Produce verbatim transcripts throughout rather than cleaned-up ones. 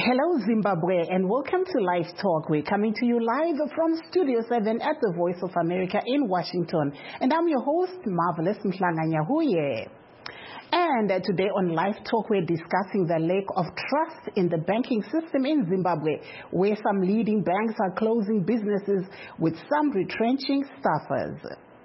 Hello Zimbabwe and welcome to Live Talk. We're coming to you live from Studio seven at the Voice of America in Washington. And I'm your host, Marvelous Mhlanga-Nyahuye. And uh, today on Live Talk, we're discussing the lack of trust in the banking system in Zimbabwe, where some leading banks are closing businesses with some retrenching staffers.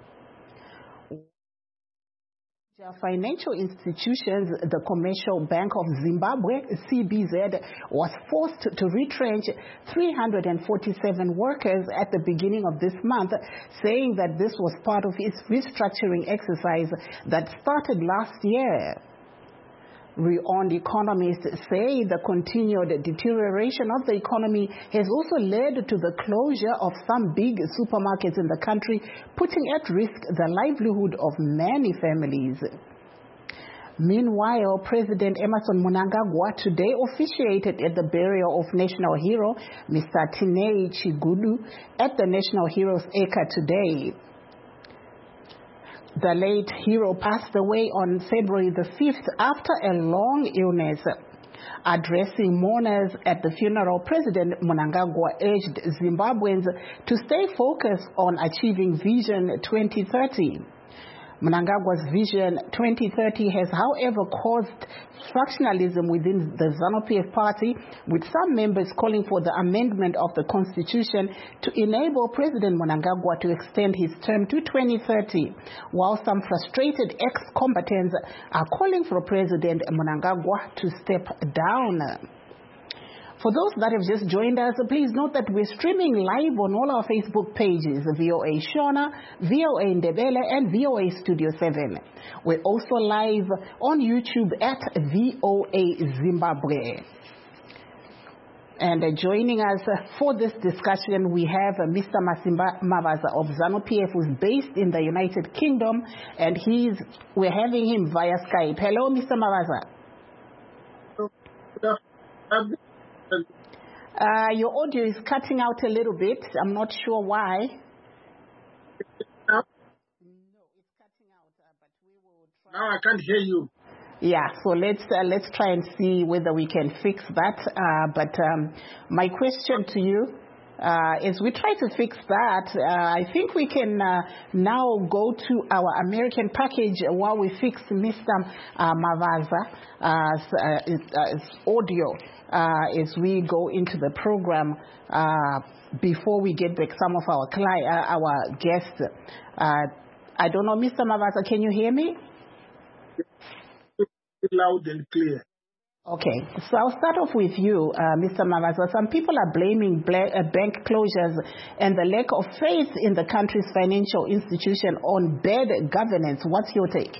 Financial institutions, the Commercial Bank of Zimbabwe, C B Z, was forced to retrench three hundred forty-seven workers at the beginning of this month, saying that this was part of its restructuring exercise that started last year. Renowned economists say the continued deterioration of the economy has also led to the closure of some big supermarkets in the country, putting at risk the livelihood of many families. Meanwhile, President Emmerson Mnangagwa today officiated at the burial of national hero Mister Tinei Chigudu at the National Heroes Acre today. The late hero passed away on February the fifth after a long illness. Addressing mourners at the funeral, President Mnangagwa urged Zimbabweans to stay focused on achieving Vision twenty thirty. Mnangagwa's Vision twenty thirty has, however, caused factionalism within the ZANU-P F party, with some members calling for the amendment of the constitution to enable President Mnangagwa to extend his term to twenty thirty, while some frustrated ex-combatants are calling for President Mnangagwa to step down. For those that have just joined us, please note that we're streaming live on all our Facebook pages, V O A Shona, V O A Ndebele, and V O A Studio seven. We're also live on YouTube at V O A Zimbabwe. And uh, joining us uh, for this discussion, we have uh, Mister Masimba Mavaza of ZANU-P F, who's based in the United Kingdom, and he's we're having him via Skype. Hello, Mister Mavaza. Uh, your audio is cutting out a little bit. I'm not sure why. No, it's cutting out, uh, but we will try. Now I can't hear you. Yeah, so let's uh, let's try and see whether we can fix that. Uh, but um, my question to you, uh, as we try to fix that, uh, I think we can uh, now go to our American package while we fix Mister Uh, Mavaza's uh, uh, audio. Uh, as we go into the program, uh, before we get back some of our cli- uh, our guests. Uh, I don't know, Mister Mavaza, can you hear me? Loud and clear. Okay, so I'll start off with you, uh, Mister Mavaza. Some people are blaming bla- uh, bank closures and the lack of faith in the country's financial institution on bad governance. What's your take?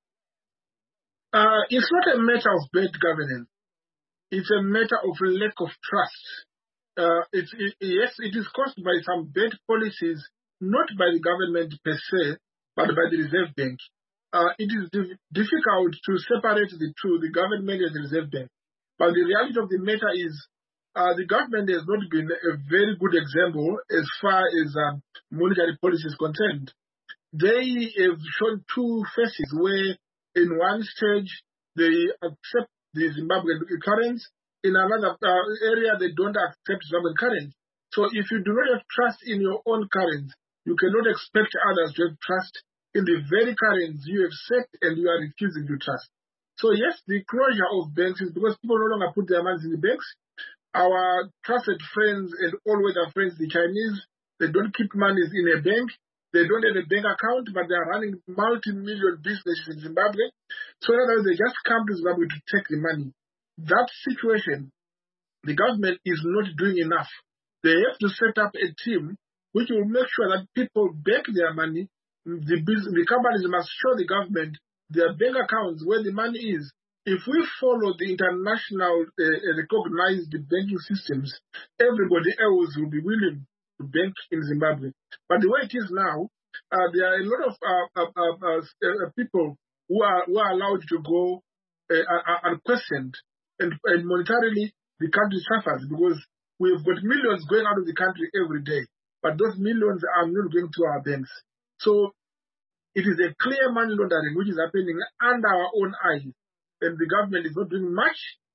Uh, it's not a matter of bad governance. It's a matter of lack of trust. Uh, it's, it, yes, it is caused by some bad policies, not by the government per se, but by the Reserve Bank. Uh, it is dif- difficult to separate the two, the government and the Reserve Bank. But the reality of the matter is uh, the government has not been a very good example as far as uh, monetary policy is concerned. They have shown two faces where in one stage they accept the Zimbabwean currency, in another uh, area they don't accept Zimbabwean currency. So if you do not have trust in your own currency, you cannot expect others to have trust in the very currency you have set and you are refusing to trust. So yes, the closure of banks is because people no longer put their money in the banks. Our trusted friends and all-weather friends, the Chinese, they don't keep money in a bank. They don't have a bank account, but they are running multi-million businesses in Zimbabwe. So in other words, they just come to Zimbabwe to take the money. That situation, the government is not doing enough. They have to set up a team which will make sure that people back their money. The, business, the companies must show the government their bank accounts where the money is. If we follow the international uh, recognized banking systems, everybody else will be willing to bank in Zimbabwe. But the way it is now, uh, there are a lot of uh, uh, uh, uh, people who are, who are allowed to go uh, unquestioned. And, and monetarily, the country suffers because we've got millions going out of the country every day. But those millions are not going to our banks. So it is a clear money laundering which is happening under our own eyes. And the government is not doing much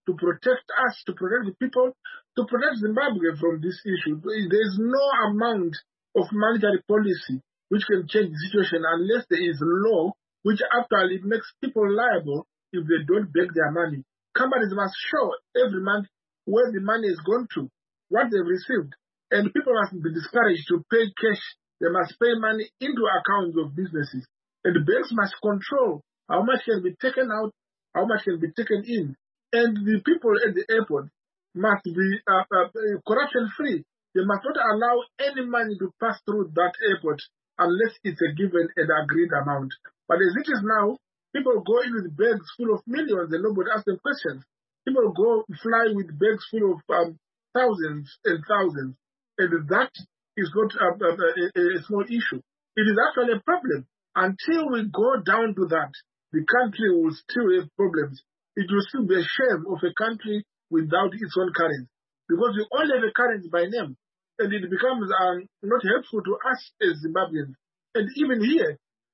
to protect us, to protect the people, to protect Zimbabwe from this issue. There is no amount of monetary policy which can change the situation unless there is law which actually makes people liable if they don't beg their money. Companies must show every month where the money is gone to, what they've received. And people must be discouraged to pay cash. They must pay money into accounts of businesses. And the banks must control how much can be taken out, how much can be taken in. And the people at the airport must be uh, uh, corruption-free. They must not allow any money to pass through that airport unless it's a given and agreed amount. But as it is now, people go in with bags full of millions and nobody asks them questions. People go fly with bags full of um, thousands and thousands. And that is not a, a, a, a small issue. It is actually a problem. Until we go down to that, the country will still have problems. It will still be a shame of a country without its own currency. Because we only have a currency by name. And it becomes um, not helpful to us as Zimbabweans. And even here,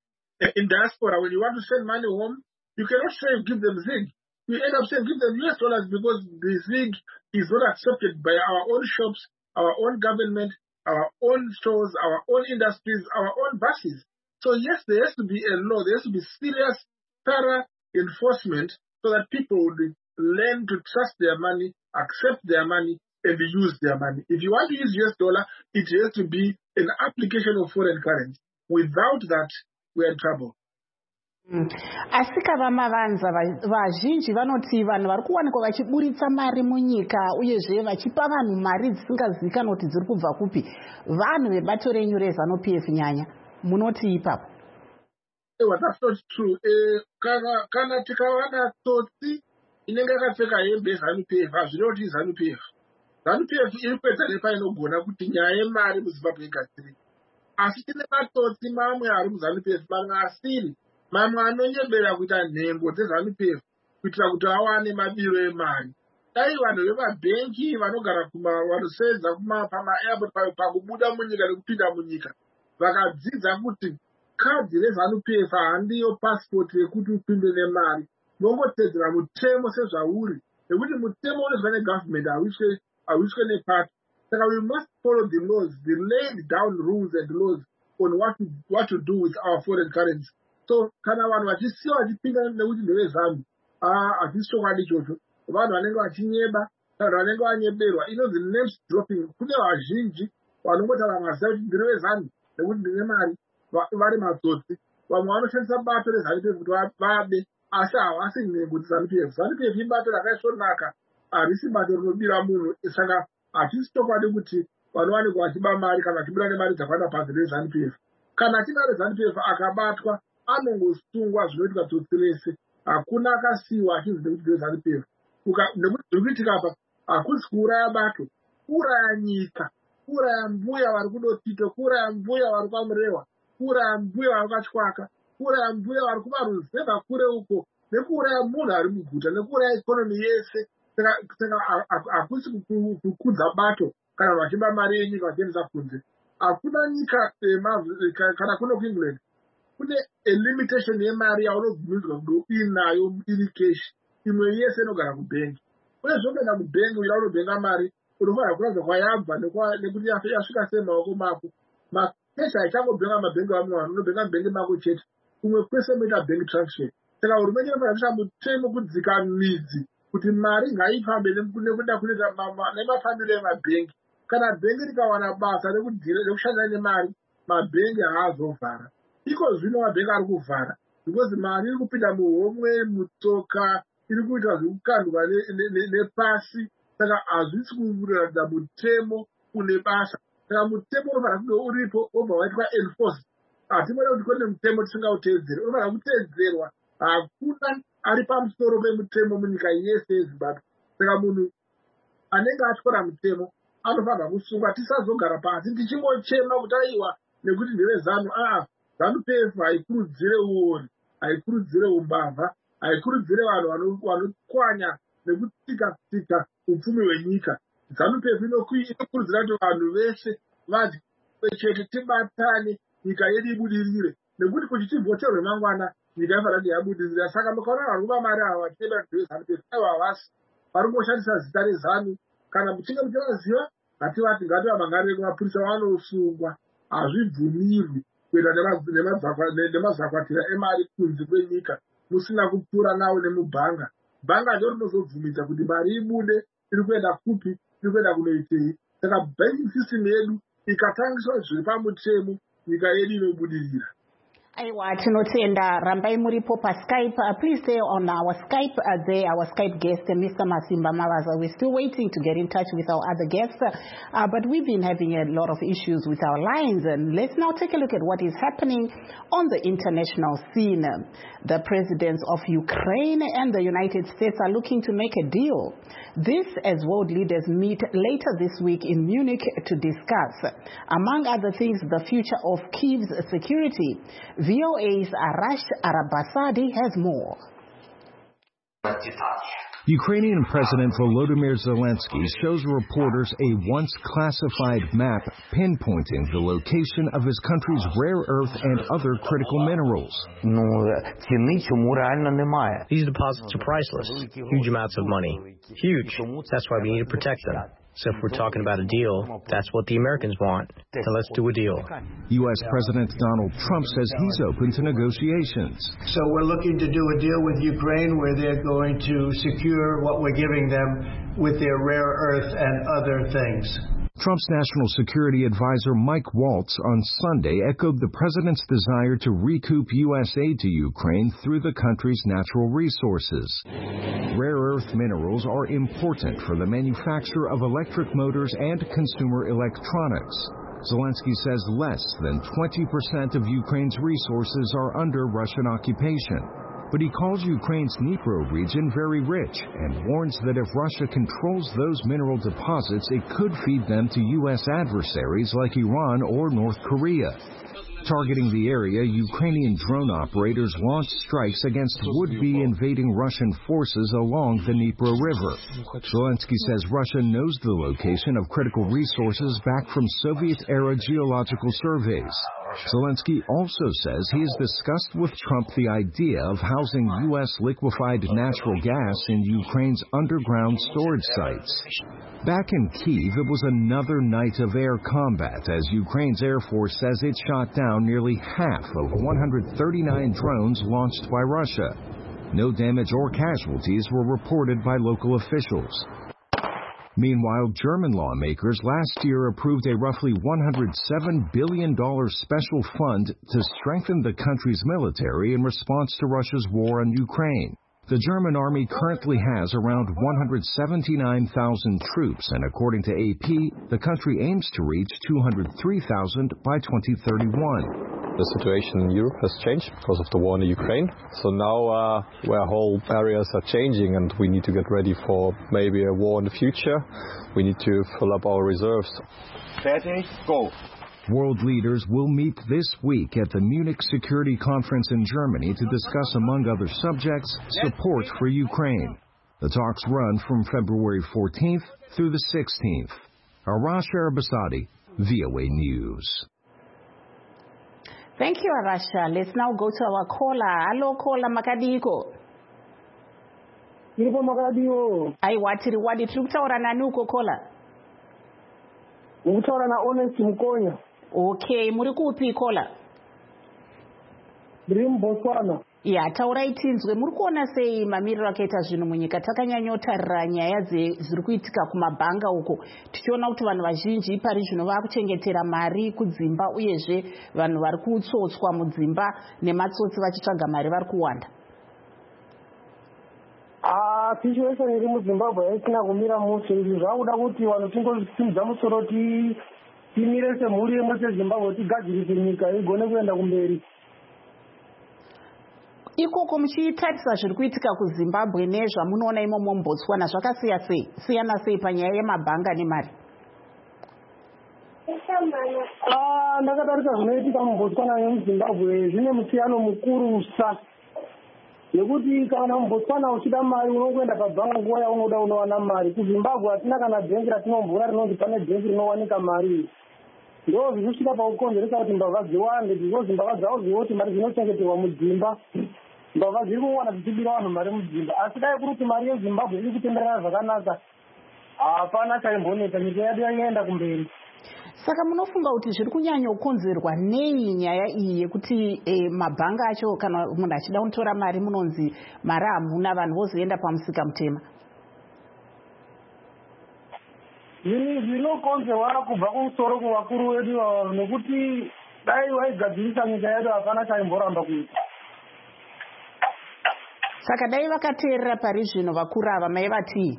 in diaspora, when you want to send money home, you cannot say give them Zig. You end up saying give them U S dollars because the Zig is not accepted by our own shops, our own government, our own stores, our own industries, our own buses. So yes, there has to be a law. There has to be serious, thorough enforcement so that people would learn to trust their money, accept their money, and use their money. If you want to use U S dollar, it has to be an application of foreign currency. Without that, we are in trouble. Mm. Asika vamavanza vazhinji vanoti vanhu vari kuwanikwa vachiburitsa mari munyika uyezve vachipa vanhu mari dzisingazivikanwa kuti dziri kubva kupi vanhu vebato renyu reZANU-P F nyanya munoti ipapo? Ewa, that's not true. Eh, kana kana tikawana tsotsi inenge yakapfeka hembe yeZANU-P F hazvinoti ZANU-P F. ZANU-P F iri kuedza nepainogona kuti nyaya yemari muZimbabwe igadzirike. Asi tine matsotsi mamwe ari muZANU-P F mamwe asiri, mamwe anonyebera kuita nhengo dzeZANU-P F kuitira kuti awane mabiro emari. Dai vanhu vemabhengi vanogara vanosenza pama-airport pakubuda munyika nekupinda munyika vakadzidza kuti kadhi reZANU-P F handiyo passport yekuti upinde nemari, nongotedzera mutemo sezvauri, nekuti mutemo unoiswa negovernment hauiswe nepati. Saka we must follow the laws, the laid down rules and laws on what to, what to do with our foreign currency. So kana vanhu vachisiya vachipinda nekuti ndeveZANU, ah, hatisi chokwadi ichocho. Vanhu vanenge vachinyeba, vanhu vanenge vanyeberwa, inonzi names dropping. Kune vazhinji vanongoti vangaziva kuti ndeveZANU nekuti ndine mari vari matsotsi. Vamwe vanoshandisa bato reZANU-P F kuti vabe, asi havasi nhengo dzeZANU-P F. ZANU-P F ibato rakaisvonaka, harisi bato rinobira munhu. Saka hatisi chokwadi kuti vanowanikwa vachiba mari kana vachibuda nemari dzakawanda panze reZANU-P F. Kana achina reZANU-P F akabatwa anongosungwa zvinoitwa tsotsi rese. Hakuna akasiyiwa achinzi nekuti ndeveZANU-P F. Nekuti zviri kuitika apa hakusi kuuraya bato, kuuraya nyika, kuuraya mbuya vari kudotito, kuuraya mbuya vari kwaMurewa, kuuraya mbuya vari kwaChwaka, kuuraya mbuya vari kumaruzevha kure uko, nekuuraya munhu ari muguta, nekuuraya ikonomi yese. Saka hakusi kukudza bato kana vachiba mari yenyika vachiendesa kunze. Hakuna nyika kana kuno kuEngland kune a limitation yemari yaunobvumidzwa kuti uinayo iri cash, imwe yese inogara kubhengi. Kune zvinoenda kubhengi uida unobhenga mari unofanira kuratidza kwayabva nekuti yasvika sei maoko mako. Makeshi haichangobenga mabhengi vamwe vanhu, unobhenga mubhengi mako chete, kumwe kwese unoita bank transfer. Saka hurumende inofanira kuisa mutemo kudzika midzi kuti mari ngaifambe nekuda kunoita nemafambiro emabhengi. Kana bhengi rikawana basa rekushandisa nemari, mabhengi haazovhara. Iko zvino mabhengi ari kuvhara because mari iri kupinda muhomwe, mutsoka, iri kuita zvekukandwa nepasi. Saka hazvisi kuratidza mutemo une basa. Saka mutemo unofanira kunge uripo wobva waitwa enforced. Hatimone kuti kune mutemo tisingauteedzeri, unofanira kuteedzerwa. Hakuna ari pamusoro pemutemo munyika yese yeZimbabwe. Saka munhu anenge atyora mutemo anofanira kusungwa. Tisazogara pasi tichimochema kuti aiwa nekuti ndeveZANU. Aa, ZANU-P F haikurudzire uori, haikurudzire umbavha, haikurudzire vanhu vanokwanya nekutsika-tsika upfumi hwenyika. ZANU-P F inokurudzira kuti vanhu vese vadye chete, tibatane, nyika yedu ibudirire. Nekuti kuti tibvoterwe mangwana nyika yafanira kuti yabudirira. Saka mukaona vanhu vamari ava vachitenda kuti ndeveZANU-P F, aiwa havasi. vari kungoshandisa zita rezanu. Kana muchinge muchivaziva ngativati ngativamangare kumapurisa vanosungwa. Hazvibvumirwi kuenda nemazakwatira emari kunze kwenyika musina kupfuura nawo nemubhanga. Bhanga ndiro rinozobvumidza kuti mari ibude iri kuenda kupi, iri kuenda kunoitei. Saka banking system yedu ikatangiswa zviri pamutemo, nyika yedu inobudirira. Aiwa, tinotenda. Rambai muripo pa Skype. Uh, please stay on our Skype uh, there, our Skype guest, uh, Mister Masimba Mavaza. We're still waiting to get in touch with our other guests, uh, but we've been having a lot of issues with our lines. And let's now take a look at what is happening on the international scene. The presidents of Ukraine and the United States are looking to make a deal. This as world leaders meet later this week in Munich to discuss, among other things, the future of Kyiv's security. V O A's Arash Arabasadi has more. Ukrainian President Volodymyr Zelensky shows reporters a once classified map pinpointing the location of his country's rare earth and other critical minerals. These deposits are priceless, huge amounts of money. Huge. That's why we need to protect them. So if we're talking about a deal, that's what the Americans want. So let's do a deal. U S President Donald Trump says he's open to negotiations. So we're looking to do a deal with Ukraine where they're going to secure what we're giving them with their rare earth and other things. Trump's national security advisor Mike Waltz on Sunday echoed the president's desire to recoup U S aid to Ukraine through the country's natural resources. Rare earth minerals are important for the manufacture of electric motors and consumer electronics. Zelensky says less than twenty percent of Ukraine's resources are under Russian occupation. But he calls Ukraine's Dnipro region very rich and warns that if Russia controls those mineral deposits, it could feed them to U S adversaries like Iran or North Korea. Targeting the area, Ukrainian drone operators launched strikes against would-be invading Russian forces along the Dnipro River. Zelensky says Russia knows the location of critical resources back from Soviet-era geological surveys. Zelensky also says he has discussed with Trump the idea of housing U S liquefied natural gas in Ukraine's underground storage sites. Back in Kyiv, it was another night of air combat as Ukraine's Air Force says it shot down nearly half of one hundred thirty-nine drones launched by Russia. No damage or casualties were reported by local officials. Meanwhile, German lawmakers last year approved a roughly one hundred seven billion dollars special fund to strengthen the country's military in response to Russia's war on Ukraine. The German army currently has around one hundred seventy-nine thousand troops, and according to A P, the country aims to reach two hundred three thousand by twenty thirty-one. The situation in Europe has changed because of the war in Ukraine. So now uh, where whole areas are changing and we need to get ready for maybe a war in the future, we need to fill up our reserves. Ready, go. World leaders will meet this week at the Munich Security Conference in Germany to discuss, among other subjects, support for Ukraine. The talks run from February fourteenth through the sixteenth. Arash Arabasadi, V O A News. Thank you, Arasha. Let's now go to our caller. Hello, caller Makadiko. Nilipo Makadiko. Aiwa, tiri wadi tukutaura nani uko caller? Ukutaura na Honest Mkonya. Okay, muri kupi caller? Dream Botswana. Ya, taurai tinzwe muri kuona sei mamiriro akaita zvinhu munyika takanyanyotarira nyaya dziri kuitika kumabhanga uko tichiona kuti vanhu vazhinji pari zvino vakuchengetera mari kudzimba uyezve vanhu vari kutsotswa mudzimba nematsotsi vachitsvaga mari vari kuwanda. Ah, situation iri muZimbabwe haisina kumira mushe. Izvi zvakuda kuti vanhu tingosimudza musoro timire semhuri yemwe seZimbabwe tigadzirise nyika igone kuenda kumberi. Ikoko muchitarisa zviri kuitika kuZimbabwe nezvamunoona imomo muBotswana zvakasiya sei siyana sei panyaya yemabhanga nemari? Ah, ndakatarisa zvinoitika muBotswana nemuZimbabwe zvine musiyano mukurusa. Nekuti kana muBotswana uchida mari unokuenda pabhanga nguva yaunoda unowana mari. KuZimbabwe hatina kana bhengi ratinomvura rinonzi pane bhengi rinowanika mari. Ndo zvinosvika pakukonzeresa kuti mbavha dziwande, because mbavha dzavo dziwo kuti mari dzinochengeterwa mudzimba. mbavha dziri kuwana dzichibira vanhu mari mudzimba. Asi dai kuri kuti mari yeZimbabwe iri kutenderera zvakanaka, hapana chaimboneta, nyika yedu yaenda kumberi. Saka munofunga kuti zviri kunyanyokonzerwa nei nyaya iyi yekuti eh, mabhanga acho kana munhu achida kutora mari munonzi mari hamuna, vanhu vozoenda pamusika mutema? Zvinokonzerwa kubva kumusoro kuvakuru vedu nekuti dai vaigadzirisa nyika yedu hapana chaimboramba kuita. Saka dai vakateerera pari zvino vakuru ava maivatii?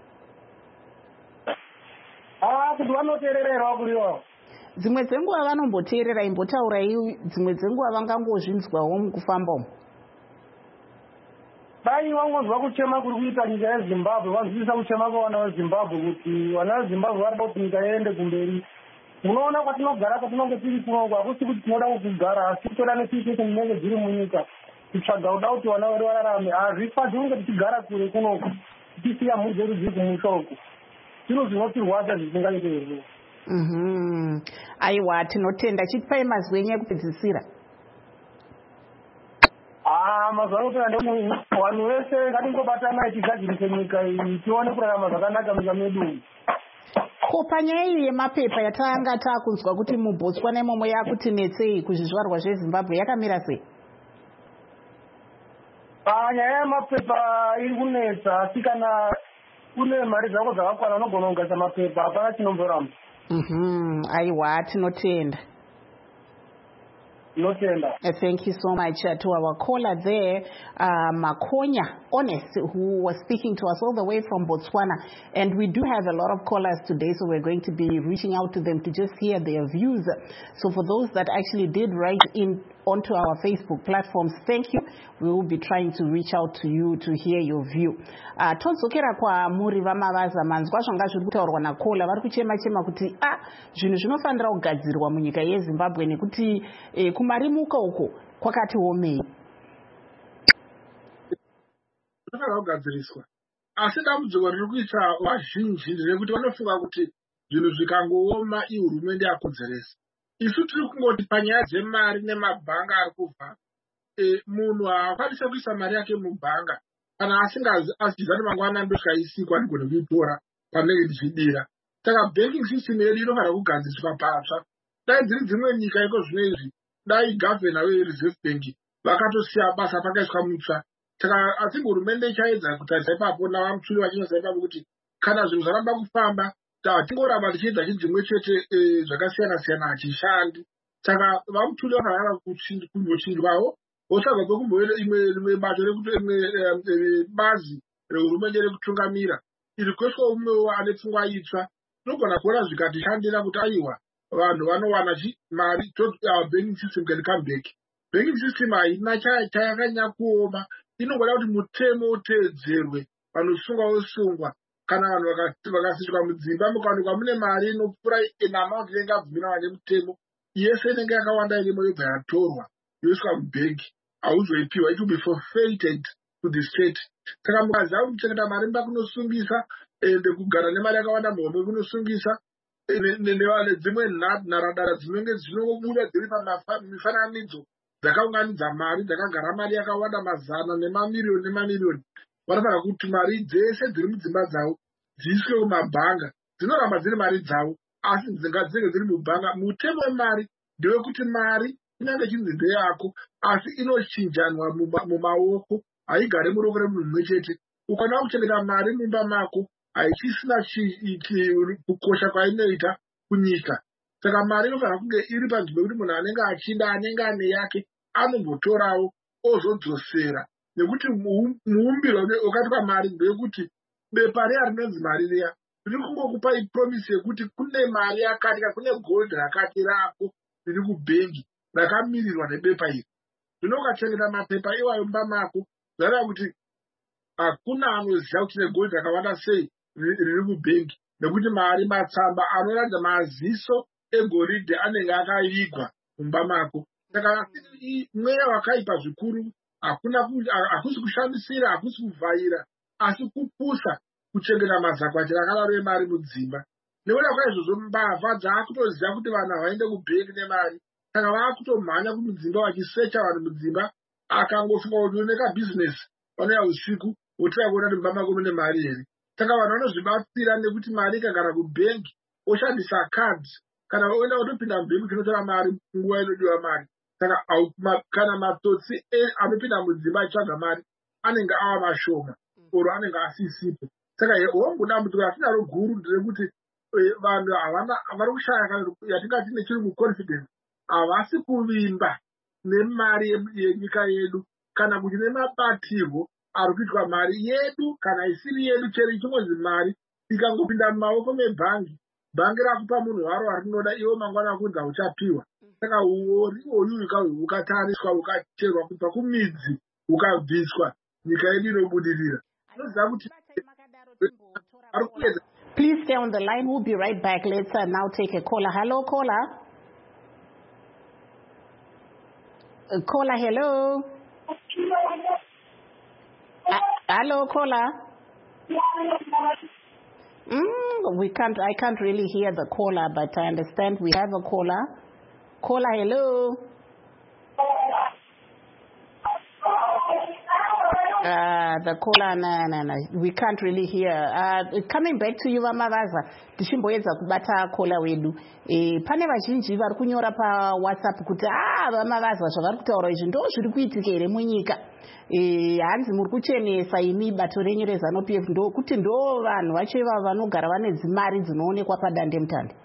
Ah, kuti vanoteererawo kuriwa. Dzimwe dzenguva vanomboteerera, imbotaurai dzimwe dzenguva vangangozvinzwawo mukufamba umu. Dai vangonzwa kuchema kuri kuita nyika yeZimbabwe, vanzwisisa kuchema kwavana veZimbabwe kuti vana veZimbabwe varida kuti nyika iende kumberi. Munoona kwatinogara kwatinonge tiri kunoku hakusi kuti tinoda kugara, asi toda netiitete munenge dziri munyika kutsvaga kuda kuti vana vedu vararame. Hazvifadzi kunge tichigara kure kunoku tichisiya mhuri dzedu dziri kumusha uku. Zvino zvinotirwadza zvisingaite izvo. Mhm. Aiwa, tinotenda. Chitipai mazwi enyu ekupedzisira. Ah, mazwi anopera ndemunhu. Vanhu vese ngatingobatana tigadzirise nyika iyi tione kurarama zvakanaka munyika medu. Ko panyaya iyi yemapepa yatanga taakunzwa kuti muBotswana imomo yakutinetsei kuzvizvarwa zveZimbabwe yakamira sei? Nyaya yemapepa iri kunetsa, asi kana une mari dzako dzakakwana unogona kugadzira mapepa, hapana chinomboramba. Mhm. Aiwa, tinotenda. Notenda. Uh, thank you so much uh, to our caller there, uh, Makonya Honest, who was speaking to us all the way from Botswana. And we do have a lot of callers today, so we're going to be reaching out to them to just hear their views. So for those that actually did write in onto our Facebook platforms, thank you. We will be trying to reach out to you to hear your view. Uh, Tonsokera kwa muri vamavaza manzwa zvanga zviri kutaurwa nakola vari kuchema chema kuti ah zvinhu zvinofanira kugadzirwa munyika yeZimbabwe nekuti eh, kumarimuka uko kwakati omei. Zvinofanira kugadziriswa. Asi dambudziko riri kuita vazhinji nderekuti vanofunga kuti zvinhu zvikangooma ihurumende yakodzeresa. Isu tiri kungoti panyaya dzemari nemabhanga ari kubva, e, munhu haakwanise kuisa mari yake mubhanga kana asingazi achiziva kuti mangwana ndosvika isikwa ndigone kuitora panenge ndichidira. Saka banking system yedu inofanira kugadziriswa patsva. Dai dziri dzimwe nyika iko zvino izvi, dai gavhena weReserve Bank vakatosiya basa pakaiswa mutsva. Saka atingi hurumende ichaedza kutarisa ipapo navamutshuri vachinasa ipapo kuti kana zvinhu zvaramba kufamba tingoramba tichiedza chinhu chimwe chete zvakasiyana siyana hachishandi. Saka vamutshuri vanofanira kumbochinjwawo vosabva kwekumboenda imwe bato rekuti imwe bazi rehurumende rekutungamira iri kuiswa umwewo ane pfungwa itsva. Tinogona kuona zvikatishandira kuti aiwa vanhu vanowana mari, banking system can come back. Banking system haina chayakanyanya kuoma, inongoda kuti mutemo uteedzerwe, vanhu sungwa vosungwa. Kana vanhu vakasvika mudzimba mukawanikwa mune mari inopfuura amount inenge yabvumirana nemutemo, yese inenge yakawanda irimo yobva yatorwa yoiswa mubhengi, hauzoipiwa, it will be forfeited to the state. Saka mukaziva kuchengeta mari mba kunosungisa ende kugara nemari yakawanda muhomwe kunosungisa nedzimwe nharadara dzinenge dzinobuda dziri pamifananidzo dzakaunganidza mari dzakagara mari yakawanda mazana nemamiriyoni nemamiriyoni. Vanofanira kuti mari dzese dziri mudzimba dzavo dziiswe kumabhanga. Dzinoramba dziri mari dzavo asi dzinenge dziri mubhanga. Mutemo wemari ndewekuti mari inenge chinzi ndeyako asi inochinjanwa mumaoko, haigare muruoko remunhu mumwe chete. Ukaona kuchengeta mari mumba mako haichisina kukosha kwainoita kunyika. Saka mari inofanira kunge iri panzvimbo yekuti munhu anenge achida, anenge ane yake, anombotorawo ozodzosera. Nekuti muumbiro wakatwa mari ndeyekuti bepa riya rinonzi mari riya riri kungokupa ipromise yekuti kune mari yakati, kune gold rakati rako riri kubhengi rakamirirwa nebepa iri. Zvino ukachengeta mapepa iwayo mumba mako zvareva kuti hakuna anoziva kuti ne gold rakawanda sei riri kubhengi, nekuti mari matsamba anoratidza maziso egoridhe anenge akavigwa mumba mako. Saka mweya wakaipa zvikuru, hakusi kushamisira, hakusi kuvhaira, asi kupusa kuchengeta mazakwatira akadaro emari mudzimba. Nekuda kwaizvozvo mbavha dzaakutoziva kuti vanhu havaende kubhengi nemari, saka vaakutomhanya kumudzimba vachisecha vanhu mudzimba akangofunga kuti uneka business vanouya usiku wotira kuona kuti mumba mako mune mari here. Saka vanhu vanozvibatsira nekuti mari ikagara kubhengi oshandisa cards kana oenda kutopinda mubhengi tinotora mari nguva inodiwa mari. Saka kana matsotsi anopinda mudzimba achitsvaga mari anenge ava mashoma oro anenge asisipo. Saka hongu dambudziko ratinaro guru nderekuti vanhu havana vari kushaya kana yatingati nechirungu confidence havasi kuvimba nemari yenyika yedu kana kuti nemabatirwo ari kuitwa mari yedu kana isiri yedu chero ichingonzi mari ikangopinda mumaoko mebhangi bhangi rakupa munhu waro warinoda iwo mangwana akunza uchapiwa. Saka uyu ukatariswa ukacherwa kubva kumidzi ukabviswa nyika yedu inobudirira. Anoziva kuti please stay on the line. We'll be right back. Let's uh, now take a caller. Hello, caller. Uh, caller, hello. Uh, hello, caller. Mm, we can't. I can't really hear the caller, but I understand we have a caller. Caller, hello. Uh, the caller, no, no, no. We can't really hear. Uh, coming back to you, Vamavaza, tichimboedza kubata caller wedu. E, pane vazhinji vari kunyora pa WhatsApp kuti ah Vamavaza zvavari kutaura izvi ndo zviri kuitika here munyika. E, hanzi muri kuchenesa imi bato renyu reZANU P F ndo kuti ndo vanhu vacho ivavo vanogara vane dzimari dzinoonekwa padande mutande.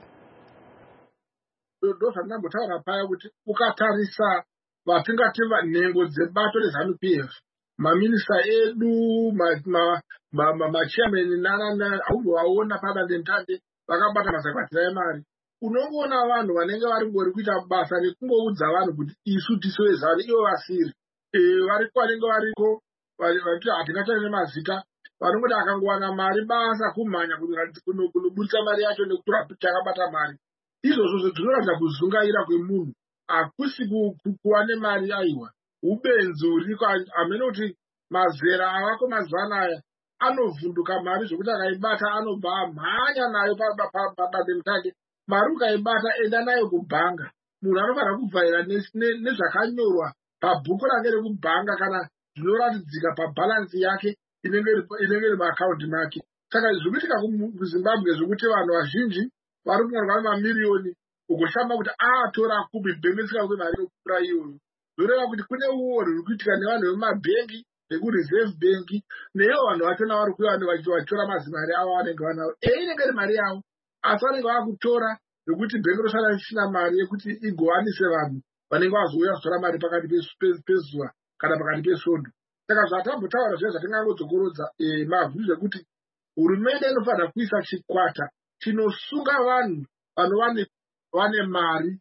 Ndo zvandambotaura paya kuti ukatarisa vatingati nhengo dzebato reZANU P F maminista edu machairman nana aumbovaona padande mutande vakabata mazakwatira emari. Unongoona vanhu vanenge vari ngori kuita basa rekungoudza vanhu kuti isu tisu veZANU ivo vasiri. Variko vanenge variko vaiti hatingataure nemazita vanongoti akangowana mari basa kumhanya kunobudisa mari yacho nekutora picha akabata mari. Izvozvo zvinoratidza kuzungaira kwemunhu hakusi kuva nemari aiwa ubenzi uriko amene kuti mazera avako mazuva anaya anovhunduka mari zvokuti akaibata anobva amhanya nayo padande mutande. Mari ukaibata enda nayo kubhanga. Munhu anofanira kubvaira nezvakanyorwa pabhuku rake rekubhanga kana zvinoratidzika pabhalansi yake inenge iri muakaunti make. Saka zvikuitika kuZimbabwe zvokuti vanhu vazhinji vari kunyorwa mamiriyoni ugoshamba kuti atora kubi bhengi isingakwe mari yokupfuura iyoyo. Zvoreva kuti kune uwo ruri kuitika nevanhu vemumabhengi nekureserve bengi neivo vanhu vachona vari kuva vachitora mazimari avo vanenge vanawo. Ei inenge iri mari yavo asi vanenge vakutora nekuti bhengi rosara risina mari yekuti igowanise vanhu vanenge vazouya kutora mari pakati pezuva kana pakati pesvondo. Saka zvatambotaura zve zvatingangodzokorodza mavhu zvekuti hurumende inofanira kuisa chikwata chinosunga vanhu vane mari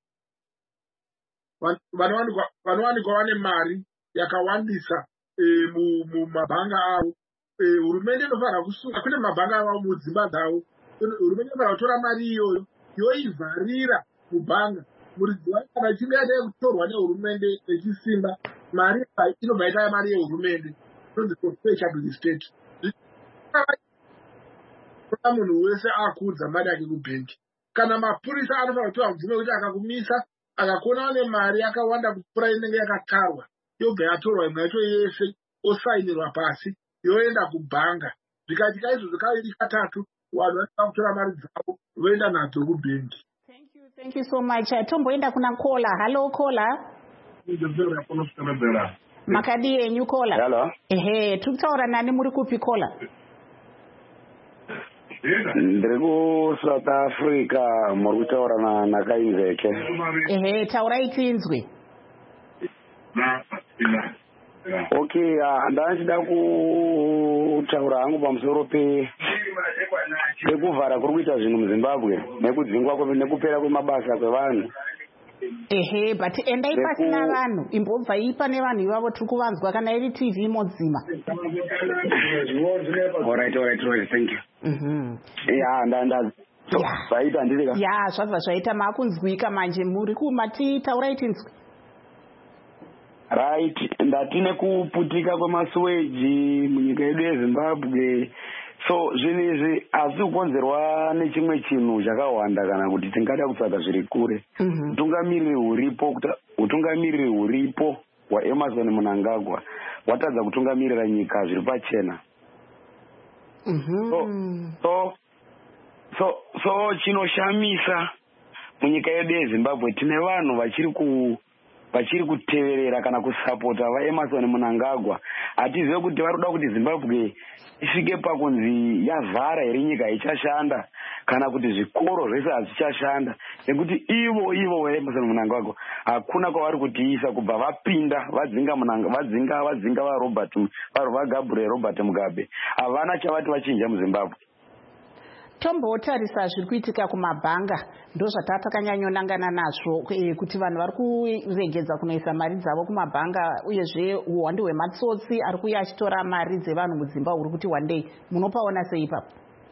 vanowanikwa vane mari yakawandisa mumabhanga avo. Hurumende inofanira kusunga kune mabhanga avo mudzimba dzavo. Hurumende inofanira kutora mari iyoyo yoivharira mubhanga. Muridzi wacho kana ichinge yaita kutorwa nehurumende nechisimba mari inobva ita mari yehurumende inonzi forfeiture to the state. Munhu wese akudza mari yake kubhengi kana mapurisa anofanira kutora mvumo yekuti akakumisa akakuona ane mari yakawanda kupfuura inenge yakatarwa yobva yatorwa imwe yacho yese osainirwa pasi yoenda kubhanga. Zvikaitika izvozvo kaviri katatu vanhu vanofanira kutora mari dzavo voenda nadzo kubhengi. Thank you so much. Tomboenda kuna kola. Hello kola. Makadi yenyu kola. Hello. Ehe, tukutaura nani muri kupi kola? Ndiri ku South Africa muri kutaura na Nakainzeke. Ehe, taurai tinzwi. Okay, ndachida kutaura hangu pamusoro pe pekuvhara kuri kuita zvinhu muZimbabwe nekudzingwa nekupera kwemabasa kwevanhu. Ehe, but endai pasina vanhu imbobva ipa nevanhu ivavo tiri kuvanzwa kana iri T V imodzima. Alright, alright, alright, thank you. Mhm. Yeah, ndanda zvaita ndiri ka. Yeah, zvabva zvaita makunzwika manje muri kumati taurai tinzwi. Right, ndatine kuputika kwemasuweji munyika yedu yeZimbabwe. So zvinhu izvi hazvi kukonzerwa nechimwe chinhu chakawanda kana kuti tingada kutsvaga zviri kure. Utungamiriri huripo utungamiriri huripo waEmerson Mnangagwa watadza kutungamirira nyika zviri pachena. Mm-hmm. So, so, so, so chinoshamisa munyika yedu yeZimbabwe tine vanhu vachiri ku vachiri kuteverera kana kusapota vaEmerson Mnangagwa. Hatizive kuti vari kuda kuti Zimbabwe isvike pakunzi yavhara here nyika ichashanda kana kuti zvikoro zvese hazvichashanda, nekuti ivo ivo vaEmerson Mnangagwa hakuna kwavari kutiisa kubva vapinda vadzinga vadzinga vadzinga vaRobert vaGabriel Robert Mugabe. Havana chavati vachinja muZimbabwe. Tombotarisa zviri kuitika kumabhanga ndozvatakanyanyonangana nazvo kuti vanhu vari kuregedza kunoisa mari dzavo kumabhanga, uyezve uwande hwematsotsi ari kuuya achitora mari dzevanhu mudzimba huri kuti wandei. Munopaona sei ipapo?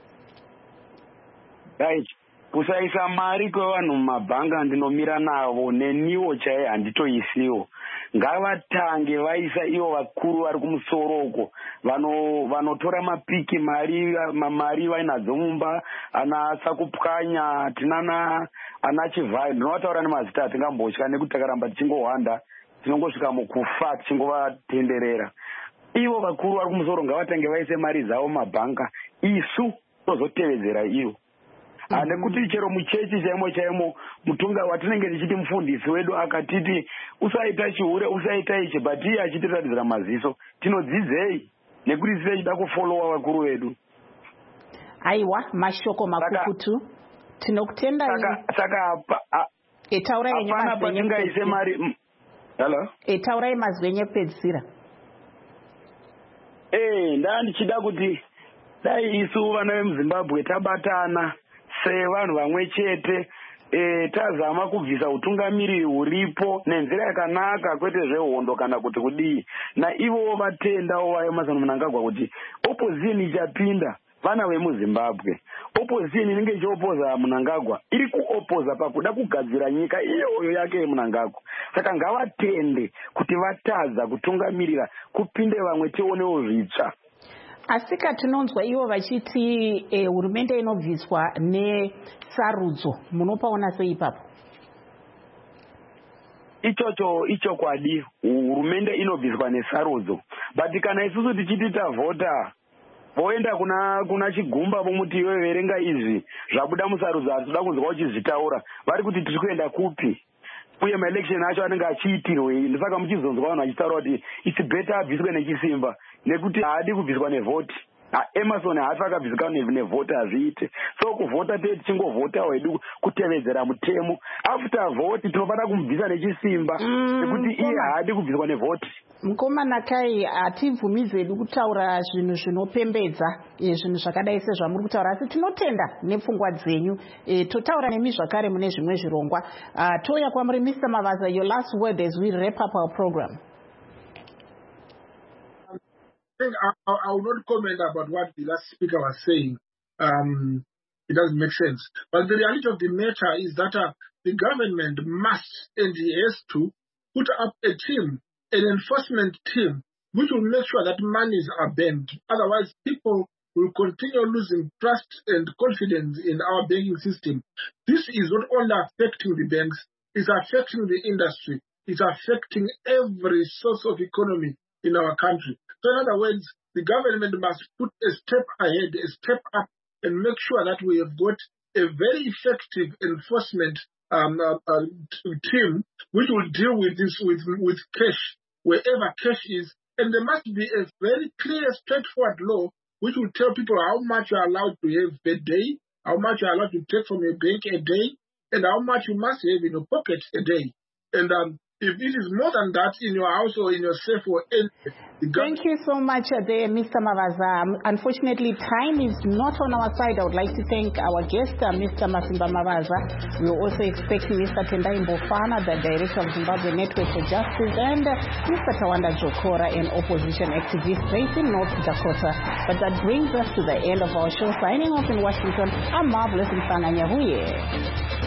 Right. Kusaisa mari kwevanhu mumabhanga ndinomira navo, neniwo chaiye handitoisiwo. Ngavatange vaisa ivo vakuru vari kumusoroko vanotora mapiki mari mari vainadzo mumba, ana Sakupwanya, tinana ana Chivhayo. Ndinovataura nemazita atingambotya nekuti takaramba tichingohwanda tinongosvika mukufa tichingovatenderera. Ivo vakuru vari kumusoro ngavatange vaise mari dzavo mumabhanga, isu tozotevedzera ivo. Nekuti chero muchechi chaimo chaimo mutunga watinenge tichiti mufundisi wedu akatiti usaita chihure usaita ichi, but iye achitiratidzira maziso tinodzidzei nekuti tise chida kufolowa vakuru vedu. Aiwa, mashoko makukutu tinokutenda saka etaurai hapana patingaise mari. Hello, etaurai mazwi nyepedzisira. Eh, nda ndichida kuti dai isu vana vemuZimbabwe tabatana sevanhu vamwe chete, e, tazama kubvisa utungamiriri huripo nenzira yakanaka, kwete zvehondo kana kuti kudii. Na ivo vatendawo vaEmerson Mnangagwa kuti opposition ichapinda vana vemuZimbabwe. Opposition inenge ichiopoza Mnangagwa iri kuopoza pakuda kugadzira nyika iyoyo yake yeMnangagwa. Saka ngavatende kuti vatadza kutungamirira kupinde vamwe tionewo zvitsva. Asika tinonzwa ivo vachiti eh, hurumende inobviswa nesarudzo. Munopaona sei ipapo? Ichocho ichokwadi, hurumende inobviswa nesarudzo, but kana isusu tichiti tavhota voenda kuna kuna chigumba vomuti iwe verenga izvi zvabuda musarudzo hatinoda kunzwa uchizvitaura, vari kuti tiri kuenda kupi uye maelection acho anenge achiitirwei. Ndosaka muchizonzwa vanhu vachitaura kuti it's better abviswe nechisimba nekuti haadi kubviswa nevhoti. Emerson hafi akabviswa nevhoti hazviite. So kuvhota tete tichingovhota wedu kutevedzera mutemo. After vhoti tinofana kumubvisa nechisimba nekuti iye haadi kubviswa nevhoti. Mukomana Kai, hatibvumi zvedu kutaura zvinhu zvinopembedza zvinhu zvakadai sezvamuri kutaura, asi tinotenda nepfungwa dzenyu. E, totaura nemi zvakare mune zvimwe zvirongwa. Uh, toya kwamuri Mister Mavaza, your last word as we wrap up our program. I, I, I will not comment about what the last speaker was saying. Um, it doesn't make sense. But the reality of the matter is that uh, the government must and has to put up a team, an enforcement team, which will make sure that monies are banned. Otherwise, people will continue losing trust and confidence in our banking system. This is not only affecting the banks, it's affecting the industry. It's affecting every source of economy in our country. So in other words, the government must put a step ahead, a step up, and make sure that we have got a very effective enforcement um, uh, uh, team which will deal with this with, with cash, wherever cash is. And there must be a very clear, straightforward law which will tell people how much you are allowed to have per day, how much you are allowed to take from your bank a day, and how much you must have in your pocket a day. And um, if it is more than that in your house or in your safe or anything. Thank you so much uh, there, Mister Mavaza. Um, unfortunately, time is not on our side. I would like to thank our guest, uh, Mister Masimba Mavaza. We are also expecting Mister Tendai Mbofana, the Director of Zimbabwe Network for Justice, and uh, Mister Tawanda Jokora, an opposition activist based in North Dakota. But that brings us to the end of our show. Signing off in Washington, I'm Marvelous Mfana Nyahuye.